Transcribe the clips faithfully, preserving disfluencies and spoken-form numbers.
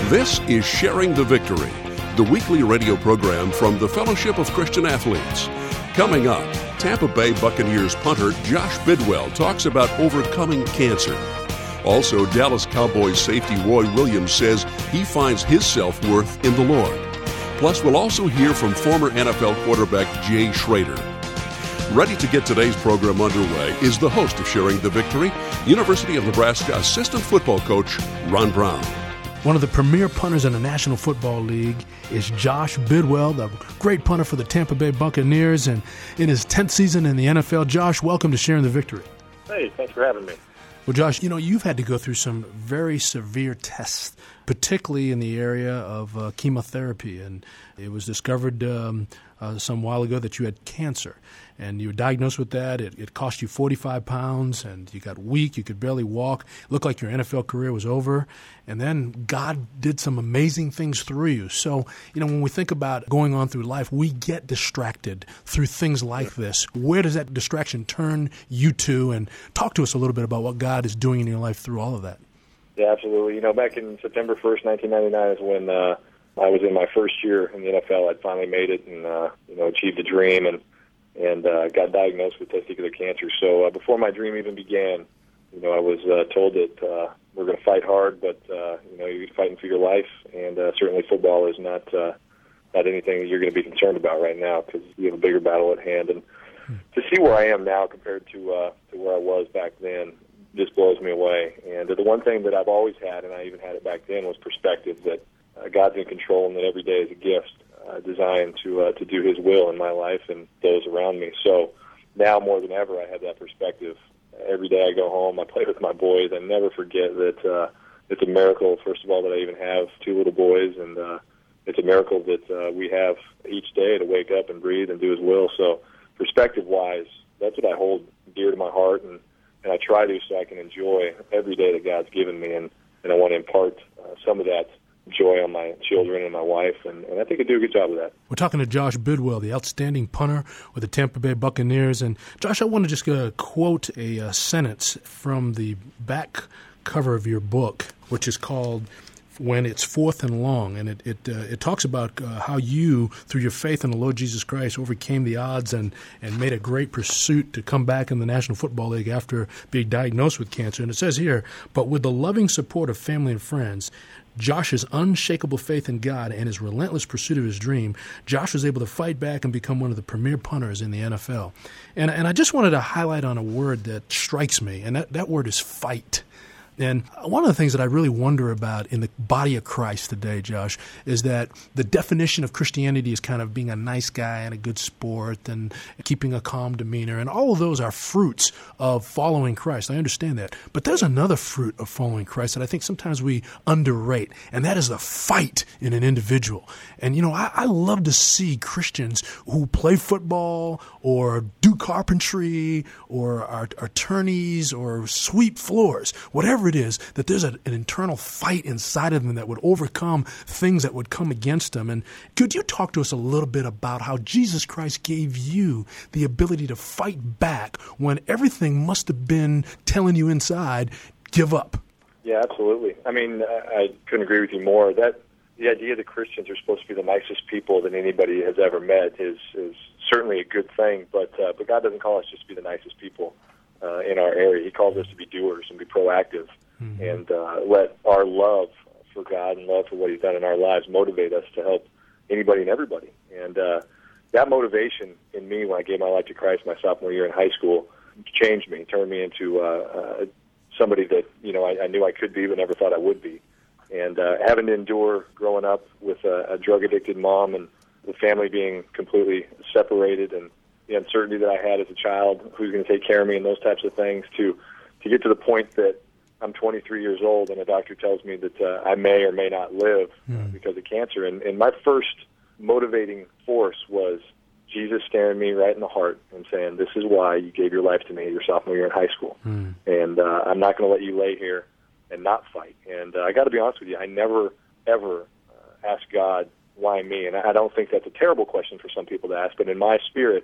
This is Sharing the Victory, the weekly radio program from the Fellowship of Christian Athletes. Coming up, Tampa Bay Buccaneers punter Josh Bidwell talks about overcoming cancer. Also, Dallas Cowboys safety Roy Williams says he finds his self-worth in the Lord. Plus, we'll also hear from former N F L quarterback Jay Schroeder. Ready to get today's program underway is the host of Sharing the Victory, University of Nebraska assistant football coach Ron Brown. One of the premier punters in the National Football League is Josh Bidwell, the great punter for the Tampa Bay Buccaneers, and in his tenth season in the N F L. Josh, welcome to Sharing the Victory. Hey, thanks for having me. Well, Josh, you know, you've had to go through some very severe tests, particularly in the area of uh, chemotherapy, and it was discovered um, uh, some while ago that you had cancer, and you were diagnosed with that. It, it cost you forty-five pounds, and you got weak. You could barely walk. It looked like your N F L career was over, and then God did some amazing things through you. So, you know, when we think about going on through life, we get distracted through things like this. Where does that distraction turn you to? And talk to us a little bit about what God is doing in your life through all of that. Yeah, absolutely. You know, back in September first, nineteen ninety-nine is when uh, I was in my first year in the N F L. I'd finally made it and, uh, you know, achieved a dream and, and uh, got diagnosed with testicular cancer. So uh, before my dream even began, you know, I was uh, told that uh, we're going to fight hard, but, uh, you know, you're fighting for your life, and uh, certainly football is not uh, not anything that you're going to be concerned about right now because you have a bigger battle at hand. And to see where I am now compared to uh, to where I was back then just blows me away. And the one thing that I've always had, and I even had it back then, was perspective, that uh, God's in control and that every day is a gift uh, designed to uh, to do His will in my life and those around me. So now more than ever, I have that perspective. Every day I go home, I play with my boys. I never forget that uh, it's a miracle, first of all, that I even have two little boys, and uh, it's a miracle that uh, we have each day to wake up and breathe and do His will. So perspective-wise, that's what I hold dear to my heart, and, and I try to so I can enjoy every day that God's given me, and, and I want to impart uh, some of that joy on my children and my wife, and, and I think I do a good job of that. We're talking to Josh Bidwell, the outstanding punter with the Tampa Bay Buccaneers. And Josh, I want to just uh, quote a uh, sentence from the back cover of your book, which is called When It's Fourth and Long, and it it, uh, it talks about uh, how you, through your faith in the Lord Jesus Christ, overcame the odds and, and made a great pursuit to come back in the National Football League after being diagnosed with cancer. And it says here, but with the loving support of family and friends, Josh's unshakable faith in God and his relentless pursuit of his dream, Josh was able to fight back and become one of the premier punters in the N F L. And, and I just wanted to highlight on a word that strikes me, and that, that word is fight. And one of the things that I really wonder about in the body of Christ today, Josh, is that the definition of Christianity is kind of being a nice guy and a good sport and keeping a calm demeanor. And all of those are fruits of following Christ. I understand that. But there's another fruit of following Christ that I think sometimes we underrate, and that is the fight in an individual. And, you know, I, I love to see Christians who play football or do carpentry or are attorneys or sweep floors, whatever it is, that there's a, an internal fight inside of them that would overcome things that would come against them. And could you talk to us a little bit about how Jesus Christ gave you the ability to fight back when everything must have been telling you inside, give up? Yeah, absolutely. I mean, I couldn't agree with you more. That the idea that Christians are supposed to be the nicest people that anybody has ever met is is certainly a good thing, but uh, but God doesn't call us just to be the nicest people Uh, in our area. He calls us to be doers and be proactive, mm-hmm. and uh, let our love for God and love for what He's done in our lives motivate us to help anybody and everybody. And uh, that motivation in me when I gave my life to Christ my sophomore year in high school changed me, turned me into uh, uh, somebody that you know I, I knew I could be but never thought I would be. And uh, having to endure growing up with a, a drug-addicted mom and the family being completely separated, and the uncertainty that I had as a child, who's going to take care of me and those types of things, to to get to the point that I'm twenty-three years old and a doctor tells me that uh, I may or may not live mm. uh, because of cancer. And, and my first motivating force was Jesus staring me right in the heart and saying, this is why you gave your life to me your sophomore year in high school. Mm. And uh, I'm not going to let you lay here and not fight. And uh, I got to be honest with you, I never, ever uh, asked God, why me? And I don't think that's a terrible question for some people to ask, but in my spirit,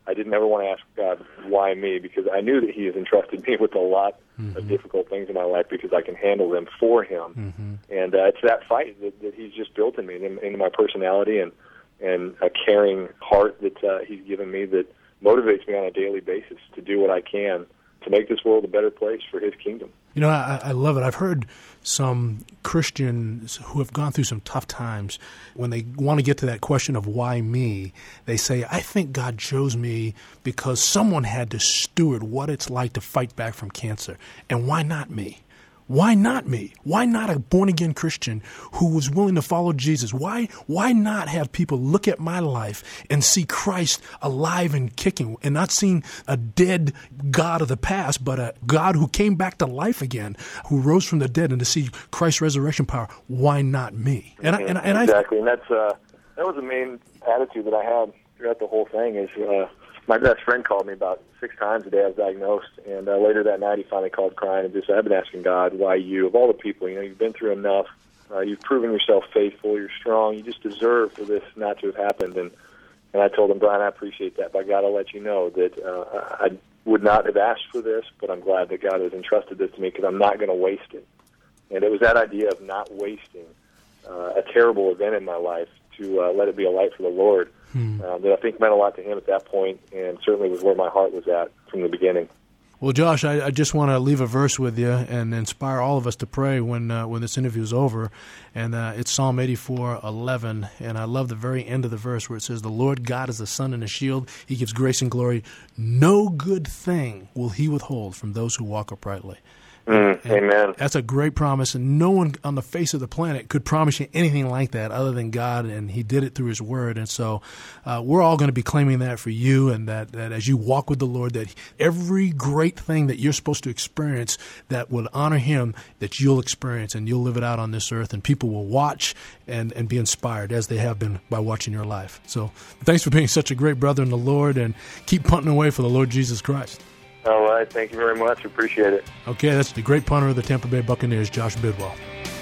I didn't ever want to ask God, why me? Because I knew that he has entrusted me with a lot mm-hmm. of difficult things in my life because I can handle them for him. Mm-hmm. And uh, it's that fight that, that he's just built in me, in, in my personality and, and a caring heart that uh, he's given me that motivates me on a daily basis to do what I can to make this world a better place for his kingdom. You know, I, I love it. I've heard some Christians who have gone through some tough times, when they want to get to that question of why me, they say, I think God chose me because someone had to steward what it's like to fight back from cancer. And why not me? Why not me? Why not a born-again Christian who was willing to follow Jesus? Why why not have people look at my life and see Christ alive and kicking and not seeing a dead God of the past, but a God who came back to life again, who rose from the dead, and to see Christ's resurrection power? Why not me? And I, and, and exactly, I, and that's uh, that was the main attitude that I had throughout the whole thing. Is uh, my best friend called me about six times a day I was diagnosed, and uh, later that night he finally called crying and just said, I've been asking God, why you? Of all the people, you know, you've been through enough. Uh, you've proven yourself faithful. You're strong. You just deserve for this not to have happened. And and I told him, Brian, I appreciate that. By God, I'll let you know that uh, I would not have asked for this, but I'm glad that God has entrusted this to me because I'm not going to waste it. And it was that idea of not wasting uh, a terrible event in my life to uh, let it be a light for the Lord hmm. uh, that I think meant a lot to him at that point, and certainly was where my heart was at from the beginning. Well, Josh, I, I just want to leave a verse with you and inspire all of us to pray when uh, when this interview is over. And uh, it's Psalm eighty-four eleven, and I love the very end of the verse where it says, the Lord God is a sun and a shield. He gives grace and glory. No good thing will he withhold from those who walk uprightly. Mm, amen. That's a great promise, and no one on the face of the planet could promise you anything like that other than God, and he did it through his word. And so uh, we're all going to be claiming that for you, and that, that as you walk with the Lord, that every great thing that you're supposed to experience that would honor him, that you'll experience, and you'll live it out on this earth, and people will watch and, and be inspired as they have been by watching your life. So thanks for being such a great brother in the Lord, and keep punting away for the Lord Jesus Christ. All right. Thank you very much. Appreciate it. Okay, that's the great punter of the Tampa Bay Buccaneers, Josh Bidwell.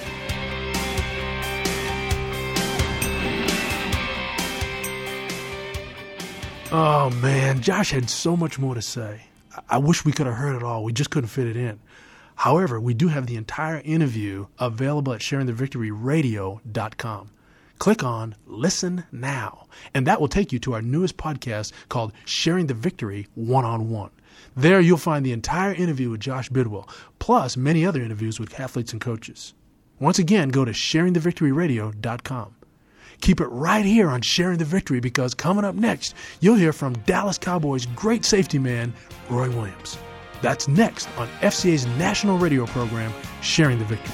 Oh, man, Josh had so much more to say. I wish we could have heard it all. We just couldn't fit it in. However, we do have the entire interview available at sharing the victory radio dot com. Click on Listen Now, and that will take you to our newest podcast called Sharing the Victory One-on-One. There you'll find the entire interview with Josh Bidwell, plus many other interviews with athletes and coaches. Once again, go to sharing the victory radio dot com. Keep it right here on Sharing the Victory, because coming up next, you'll hear from Dallas Cowboys great safety man, Roy Williams. That's next on F C A's national radio program, Sharing the Victory.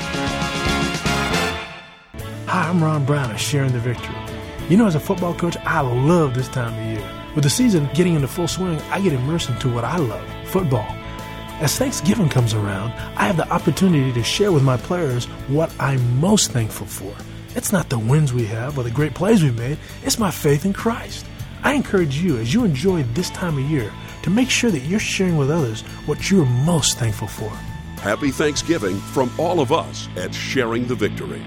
Hi, I'm Ron Brown of Sharing the Victory. You know, as a football coach, I love this time of year. With the season getting into full swing, I get immersed into what I love, football. As Thanksgiving comes around, I have the opportunity to share with my players what I'm most thankful for. It's not the wins we have or the great plays we made, it's my faith in Christ. I encourage you, as you enjoy this time of year, to make sure that you're sharing with others what you're most thankful for. Happy Thanksgiving from all of us at Sharing the Victory.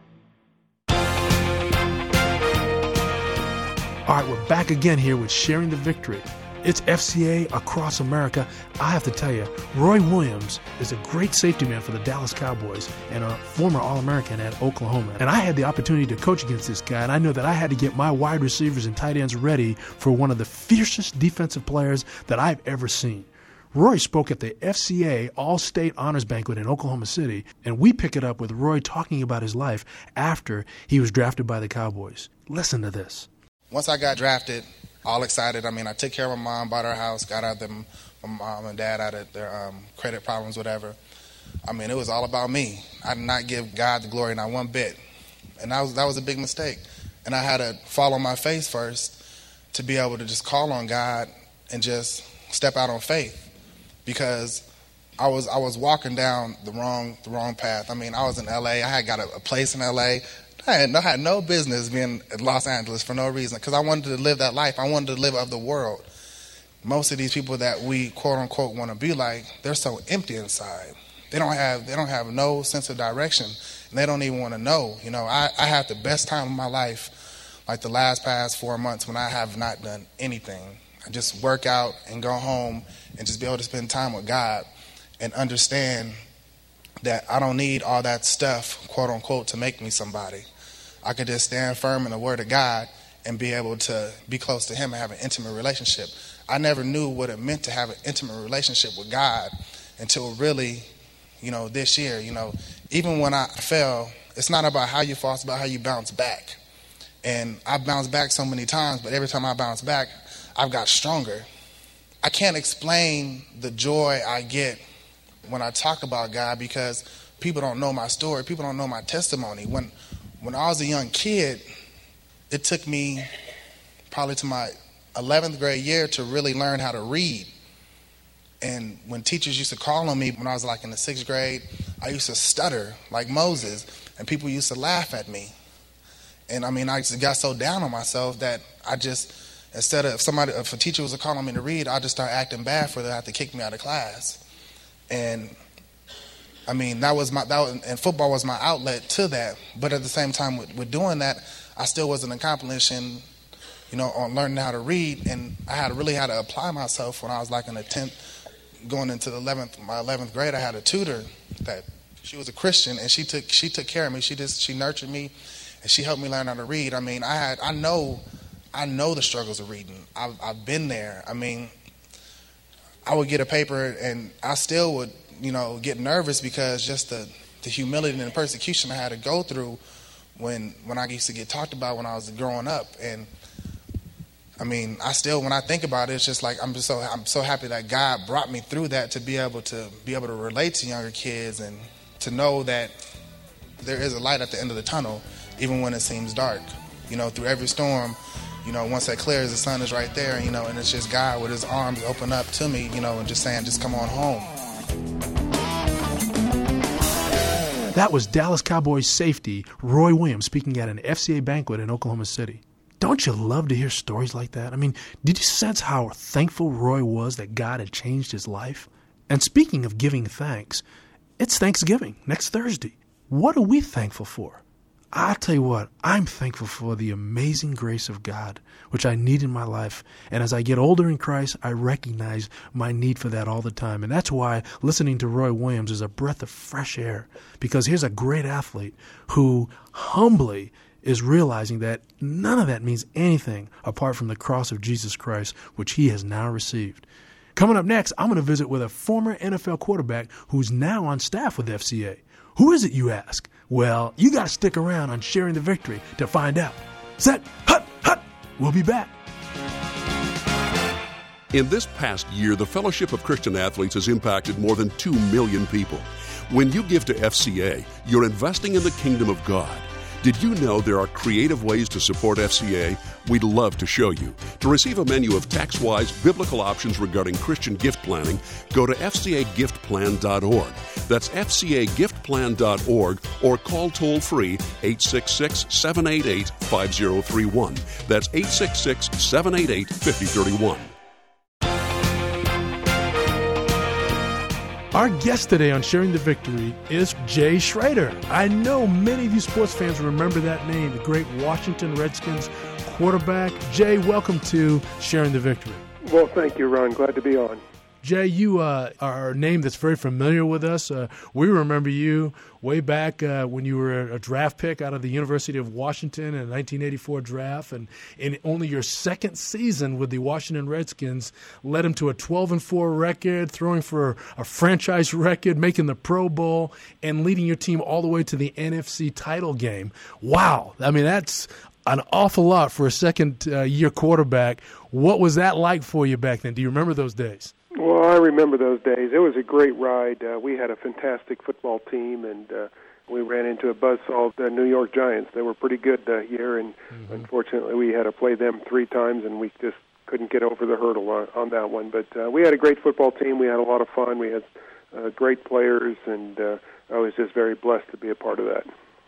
All right, we're back again here with Sharing the Victory. It's F C A across America. I have to tell you, Roy Williams is a great safety man for the Dallas Cowboys and a former All-American at Oklahoma. And I had the opportunity to coach against this guy, and I know that I had to get my wide receivers and tight ends ready for one of the fiercest defensive players that I've ever seen. Roy spoke at the F C A All-State Honors Banquet in Oklahoma City, and we pick it up with Roy talking about his life after he was drafted by the Cowboys. Listen to this. Once I got drafted, all excited. I mean, I took care of my mom, bought her a house, got out them, my mom and dad out of their um, credit problems, whatever. I mean, it was all about me. I did not give God the glory, not one bit. And that was, that was a big mistake. And I had to fall on my face first to be able to just call on God and just step out on faith, because I was I was walking down the wrong the wrong path. I mean, I was in L A. I had got a, a place in L A. I had, I had no business being in Los Angeles for no reason, because I wanted to live that life. I wanted to live of the world. Most of these people that we quote unquote want to be like, they're so empty inside. They don't have they don't have no sense of direction, and they don't even want to know. You know, I, I had the best time of my life, like the last past four months when I have not done anything. just work out and go home and just be able to spend time with God and understand that I don't need all that stuff, quote unquote, to make me somebody. I could just stand firm in the Word of God and be able to be close to Him and have an intimate relationship. I never knew what it meant to have an intimate relationship with God until really, you know, this year. You know, even when I fell, it's not about how you fall, it's about how you bounce back. And I bounced back so many times, but every time I bounce back, I've got stronger. I can't explain the joy I get when I talk about God because people don't know my story. People don't know my testimony. When when I was a young kid, it took me probably to my eleventh grade year to really learn how to read. And when teachers used to call on me when I was like in the sixth grade, I used to stutter like Moses, and people used to laugh at me. And I mean, I just got so down on myself that I just, instead of if somebody, if a teacher was calling me to read, I just start acting bad for them, have to kick me out of class. And I mean, that was my, that was, and football was my outlet to that. But at the same time, with, with doing that, I still wasn't accomplishing, you know, on learning how to read. And I had really had to apply myself when I was like in the tenth, going into the eleventh, my eleventh grade. I had a tutor that she was a Christian, and she took she took care of me. She just she nurtured me. And she helped me learn how to read. I mean, I had, I know, I know the struggles of reading. I've, I've been there. I mean, I would get a paper and I still would, you know, get nervous because just the, the humility and the persecution I had to go through when, when I used to get talked about when I was growing up. And I mean, I still, when I think about it, it's just like, I'm just so, I'm so happy that God brought me through that to be able to be able to relate to younger kids and to know that there is a light at the end of the tunnel. Even when it seems dark, you know, through every storm, you know, once that clears, the sun is right there, you know, and it's just God with his arms open up to me, you know, and just saying, just come on home. That was Dallas Cowboys safety Roy Williams speaking at an F C A banquet in Oklahoma City. Don't you love to hear stories like that? I mean, did you sense how thankful Roy was that God had changed his life? And speaking of giving thanks, it's Thanksgiving next Thursday. What are we thankful for? I'll tell you what, I'm thankful for the amazing grace of God, which I need in my life. And as I get older in Christ, I recognize my need for that all the time. And that's why listening to Roy Williams is a breath of fresh air, because here's a great athlete who humbly is realizing that none of that means anything apart from the cross of Jesus Christ, which he has now received. Coming up next, I'm going to visit with a former N F L quarterback who's now on staff with F C A. Who is it, you ask? Well, you got to stick around on Sharing the Victory to find out. Set, hut, hut. We'll be back. In this past year, the Fellowship of Christian Athletes has impacted more than two million people. When you give to F C A, you're investing in the kingdom of God. Did you know there are creative ways to support F C A? We'd love to show you. To receive a menu of tax-wise biblical options regarding Christian gift planning, go to F C A gift plan dot org. That's F C A gift plan dot org or call toll-free eight six six, seven eight eight, five zero three one. That's eight six six, seven eight eight, five zero three one. Our guest today on Sharing the Victory is Jay Schroeder. I know many of you sports fans remember that name, the great Washington Redskins quarterback. Jay, welcome to Sharing the Victory. Well, thank you, Ron. Glad to be on. Jay, you uh, are a name that's very familiar with us. Uh, we remember you way back uh, when you were a draft pick out of the University of Washington in the nineteen eighty-four draft, and in only your second season with the Washington Redskins led him to a twelve and four record, throwing for a franchise record, making the Pro Bowl, and leading your team all the way to the N F C title game. Wow. I mean, that's an awful lot for a second-year uh, quarterback. What was that like for you back then? Do you remember those days? Well, I remember those days. It was a great ride. Uh, we had a fantastic football team, and uh, we ran into a buzzsaw, the New York Giants. They were pretty good that year, and mm-hmm. unfortunately we had to play them three times, and we just couldn't get over the hurdle on, on that one. But uh, we had a great football team. We had a lot of fun. We had uh, great players, and uh, I was just very blessed to be a part of that.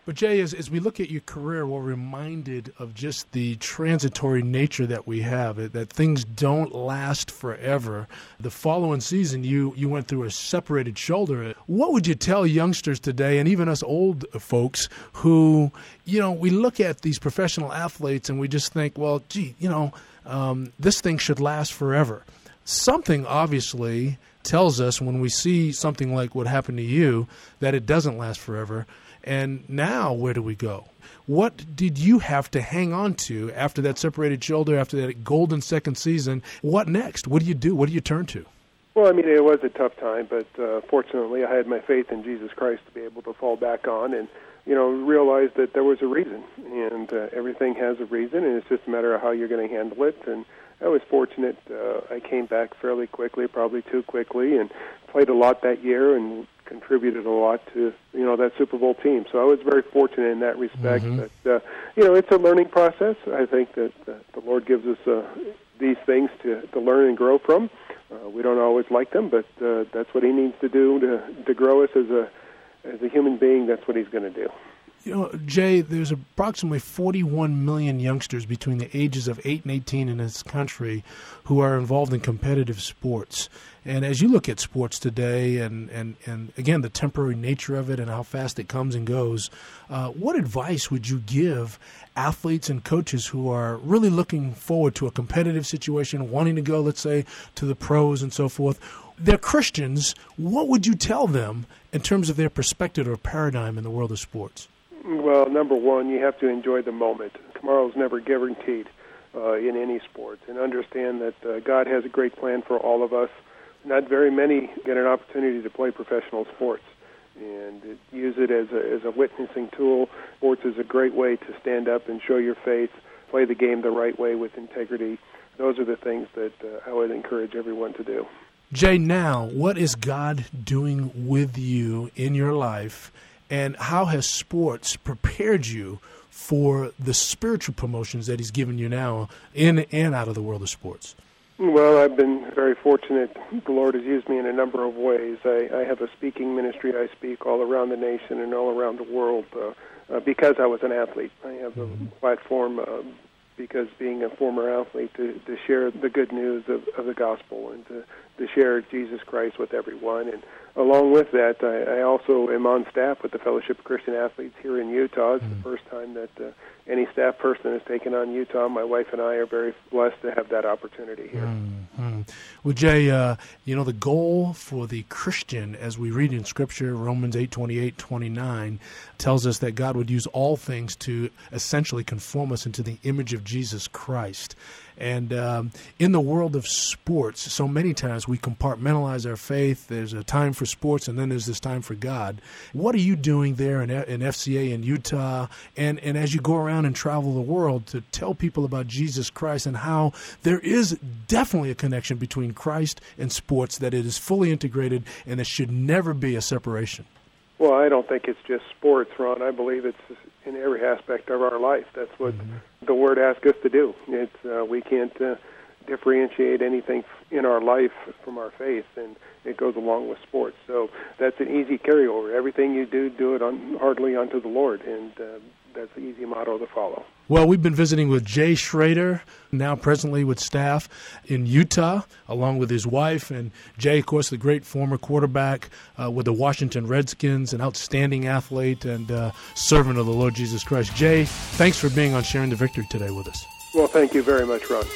But Jay, as, as we look at your career, we're reminded of just the transitory nature that we have, that things don't last forever. The following season, you, you went through a separated shoulder. What would you tell youngsters today, and even us old folks, who, you know, we look at these professional athletes and we just think, well, gee, you know, um, this thing should last forever. Something obviously tells us when we see something like what happened to you that it doesn't last forever. And now where do we go? What did you have to hang on to after that separated shoulder, after that golden second season? What next? What do you do? What do you turn to? Well, I mean, it was a tough time, but uh, fortunately I had my faith in Jesus Christ to be able to fall back on and, you know, realize that there was a reason. And uh, everything has a reason, and it's just a matter of how you're going to handle it. And I was fortunate. Uh, I came back fairly quickly, probably too quickly, and played a lot that year and contributed a lot to, you know, that Super Bowl team. So I was very fortunate in that respect. Mm-hmm. But, uh, you know, it's a learning process. I think that uh, the Lord gives us uh, these things to, to learn and grow from. Uh, we don't always like them, but uh, that's what He needs to do to, to grow us as a as a human being. That's what He's going to do. You know, Jay, there's approximately forty-one million youngsters between the ages of eight and eighteen in this country who are involved in competitive sports. And as you look at sports today and, and, and again, the temporary nature of it and how fast it comes and goes, uh, what advice would you give athletes and coaches who are really looking forward to a competitive situation, wanting to go, let's say, to the pros and so forth? They're Christians. What would you tell them in terms of their perspective or paradigm in the world of sports? Well, number one, you have to enjoy the moment. Tomorrow's never guaranteed uh, in any sport, and understand that uh, God has a great plan for all of us. Not very many get an opportunity to play professional sports, and use it as a, as a witnessing tool. Sports is a great way to stand up and show your faith, play the game the right way with integrity. Those are the things that uh, I would encourage everyone to do. Jay, now, what is God doing with you in your life, and how has sports prepared you for the spiritual promotions that He's given you now in and out of the world of sports? Well, I've been very fortunate. The Lord has used me in a number of ways. I, I have a speaking ministry. I speak all around the nation and all around the world uh, uh, because I was an athlete. I have a platform uh, because being a former athlete to, to share the good news of, of the gospel and to, to share Jesus Christ with everyone. And along with that, I, I also am on staff with the Fellowship of Christian Athletes here in Utah. It's mm-hmm. the first time that uh, any staff person has taken on Utah. My wife and I are very blessed to have that opportunity here. Mm-hmm. Well, Jay, uh, you know, the goal for the Christian, as we read in Scripture, Romans eight twenty-eight, twenty-nine, tells us that God would use all things to essentially conform us into the image of Jesus Christ. And um, in the world of sports, so many times we compartmentalize our faith. There's a time for sports, and then there's this time for God. What are you doing there in, in F C A in Utah, and, and as you go around and travel the world to tell people about Jesus Christ and how there is definitely a connection between Christ and sports, that it is fully integrated, and there should never be a separation? Well, I don't think it's just sports, Ron. I believe it's in every aspect of our life. That's what mm-hmm. the Word asks us to do. It's uh, we can't uh, differentiate anything in our life from our faith, and it goes along with sports. So that's an easy carryover. Everything you do, do it on, heartily unto the Lord, and uh, that's an easy motto to follow. Well, we've been visiting with Jay Schroeder, now presently with staff in Utah, along with his wife. And Jay, of course, the great former quarterback uh, with the Washington Redskins, an outstanding athlete and uh, servant of the Lord Jesus Christ. Jay, thanks for being on Sharing the Victory today with us. Well, thank you very much, Ron.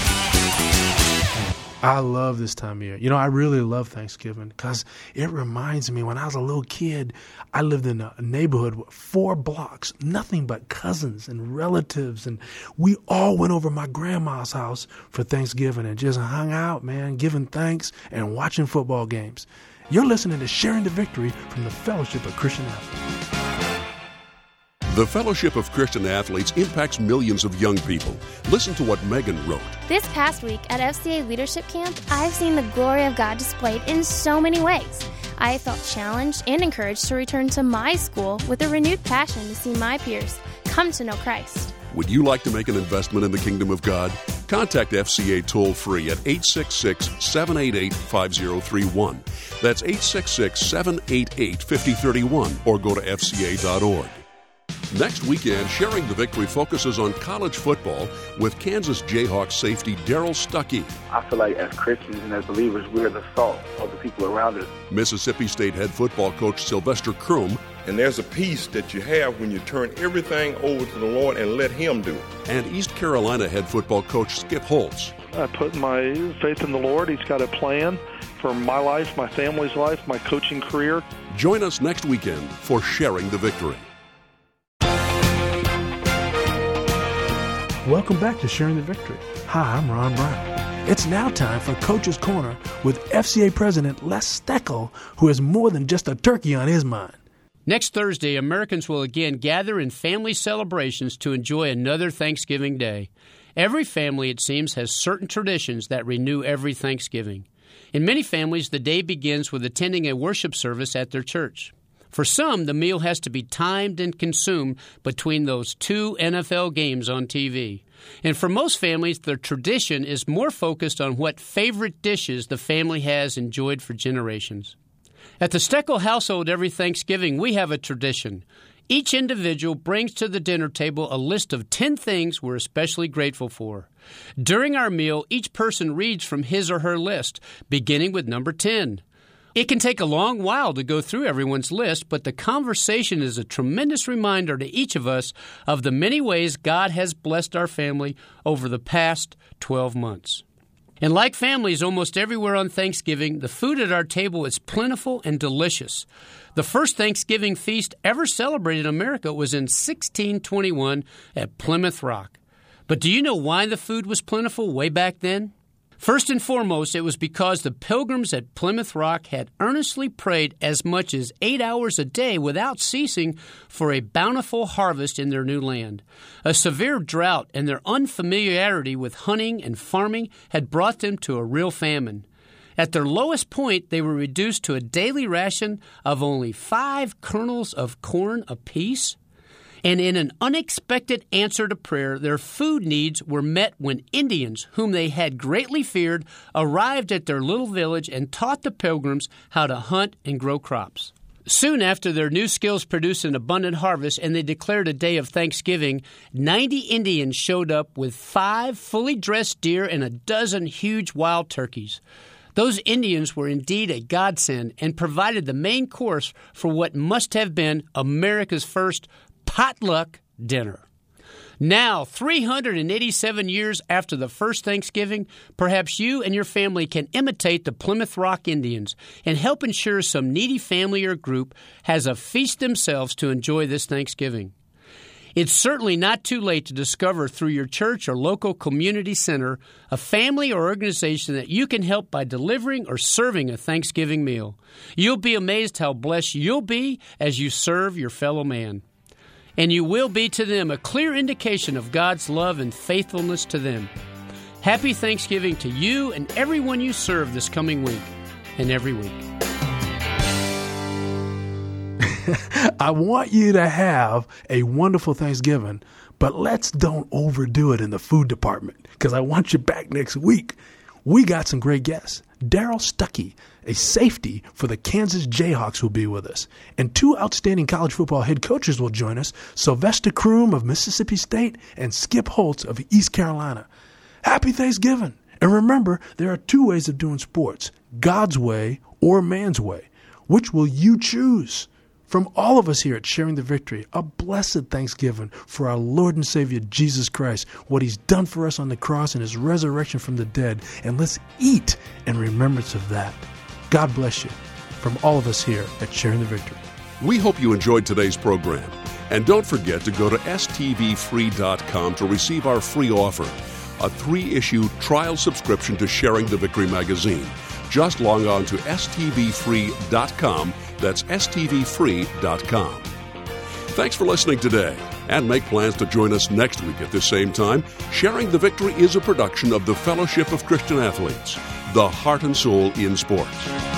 I love this time of year. You know, I really love Thanksgiving because it reminds me when I was a little kid, I lived in a neighborhood with four blocks, nothing but cousins and relatives. And we all went over my grandma's house for Thanksgiving and just hung out, man, giving thanks and watching football games. You're listening to Sharing the Victory from the Fellowship of Christian Athletes. The Fellowship of Christian Athletes impacts millions of young people. Listen to what Megan wrote. This past week at F C A Leadership Camp, I've seen the glory of God displayed in so many ways. I felt challenged and encouraged to return to my school with a renewed passion to see my peers come to know Christ. Would you like to make an investment in the kingdom of God? Contact F C A toll-free at eight six six, seven eight eight, five zero three one. That's eight six six, seven eight eight, five zero three one, or go to F C A dot org. Next weekend, Sharing the Victory focuses on college football with Kansas Jayhawks safety Darrell Stuckey. I feel like as Christians and as believers, we're the salt of the people around us. Mississippi State head football coach Sylvester Croom. And there's a peace that you have when you turn everything over to the Lord and let Him do it. And East Carolina head football coach Skip Holtz. I put my faith in the Lord. He's got a plan for my life, my family's life, my coaching career. Join us next weekend for Sharing the Victory. Welcome back to Sharing the Victory. Hi, I'm Ron Brown. It's now time for Coach's Corner with F C A President Les Steckel, who has more than just a turkey on his mind. Next Thursday, Americans will again gather in family celebrations to enjoy another Thanksgiving Day. Every family, it seems, has certain traditions that renew every Thanksgiving. In many families, the day begins with attending a worship service at their church. For some, the meal has to be timed and consumed between those two N F L games on T V. And for most families, their tradition is more focused on what favorite dishes the family has enjoyed for generations. At the Steckel household every Thanksgiving, we have a tradition. Each individual brings to the dinner table a list of ten things we're especially grateful for. During our meal, each person reads from his or her list, beginning with number ten. It can take a long while to go through everyone's list, but the conversation is a tremendous reminder to each of us of the many ways God has blessed our family over the past twelve months. And like families almost everywhere on Thanksgiving, the food at our table is plentiful and delicious. The first Thanksgiving feast ever celebrated in America was in sixteen twenty-one at Plymouth Rock. But do you know why the food was plentiful way back then? First and foremost, it was because the pilgrims at Plymouth Rock had earnestly prayed as much as eight hours a day without ceasing for a bountiful harvest in their new land. A severe drought and their unfamiliarity with hunting and farming had brought them to a real famine. At their lowest point, they were reduced to a daily ration of only five kernels of corn apiece. And in an unexpected answer to prayer, their food needs were met when Indians, whom they had greatly feared, arrived at their little village and taught the pilgrims how to hunt and grow crops. Soon after their new skills produced an abundant harvest and they declared a day of Thanksgiving, ninety Indians showed up with five fully dressed deer and a dozen huge wild turkeys. Those Indians were indeed a godsend and provided the main course for what must have been America's first potluck dinner. Now, three hundred eighty-seven years after the first Thanksgiving, perhaps you and your family can imitate the Plymouth Rock Indians and help ensure some needy family or group has a feast themselves to enjoy this Thanksgiving. It's certainly not too late to discover through your church or local community center a family or organization that you can help by delivering or serving a Thanksgiving meal. You'll be amazed how blessed you'll be as you serve your fellow man. And you will be to them a clear indication of God's love and faithfulness to them. Happy Thanksgiving to you and everyone you serve this coming week and every week. I want you to have a wonderful Thanksgiving, but let's don't overdo it in the food department because I want you back next week. We got some great guests. Darrell Stuckey, a safety for the Kansas Jayhawks, will be with us. And two outstanding college football head coaches will join us, Sylvester Croom of Mississippi State and Skip Holtz of East Carolina. Happy Thanksgiving. And remember, there are two ways of doing sports, God's way or man's way. Which will you choose? From all of us here at Sharing the Victory, a blessed Thanksgiving for our Lord and Savior Jesus Christ, what He's done for us on the cross and His resurrection from the dead. And let's eat in remembrance of that. God bless you from all of us here at Sharing the Victory. We hope you enjoyed today's program. And don't forget to go to S T V free dot com to receive our free offer, a three-issue trial subscription to Sharing the Victory magazine. Just log on to S T V free dot com. That's S T V free dot com. Thanks for listening today, and make plans to join us next week at this same time. Sharing the Victory is a production of the Fellowship of Christian Athletes, the heart and soul in sports.